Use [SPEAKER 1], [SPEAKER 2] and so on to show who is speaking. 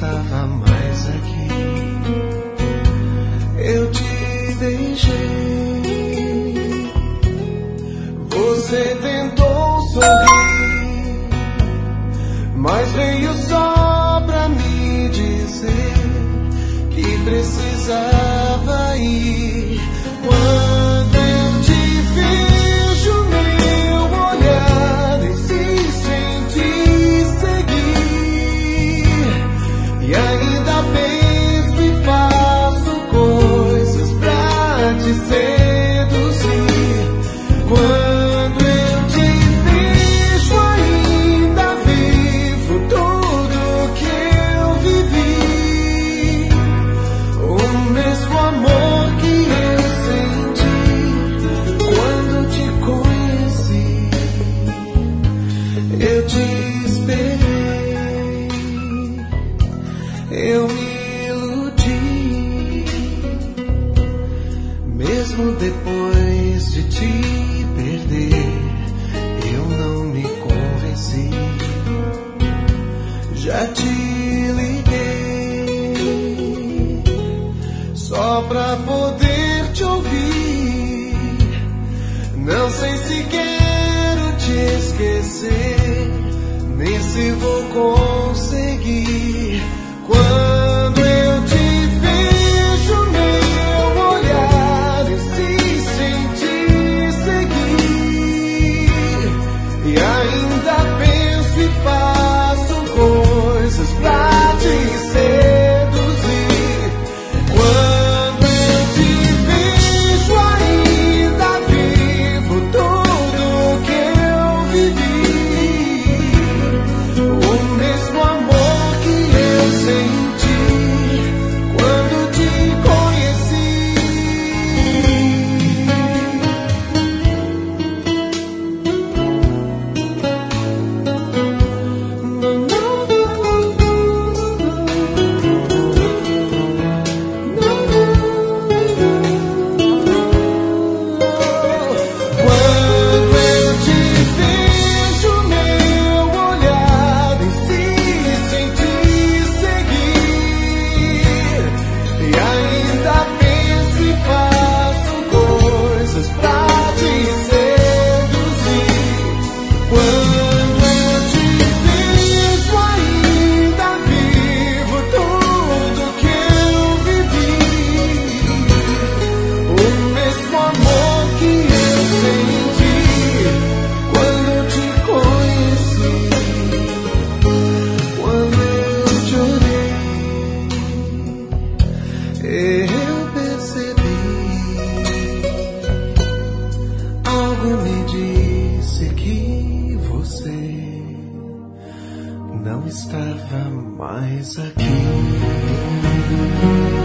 [SPEAKER 1] estava mais aqui. Eu te deixei, você tentou sorrir, mas veio só pra me dizer que precisava ir. Quando eu te vejo, meu olhar insiste em te seguir, e ainda penso e faço coisas pra te seduzir. Quando eu te vejo, ainda vivo tudo que eu vivi, o mesmo amor que eu senti quando te conheci. Eu te esperei, eu me iludi, mesmo depois de te perder, eu não me convenci. Já te liguei só pra poder te ouvir. Não sei se quero te esquecer, nem se vou conseguir. Quando eu te vejo, meu olhar insiste em te seguir, e ainda penso e faço coisas pra te seduzir. Quando eu te vejo, ainda vivo tudo que eu vivi, o mesmo amor que eu senti quando te conheci. Quando eu te vejo, meu olhar insiste em te seguir, e ainda penso e faço coisas pra te seduzir. Quando eu te vejo, ainda vivo tudo que eu vivi, o mesmo amor que eu senti quando te conheci. Quando eu te olhei, eu percebi, algo me disse que você não estava mais aqui.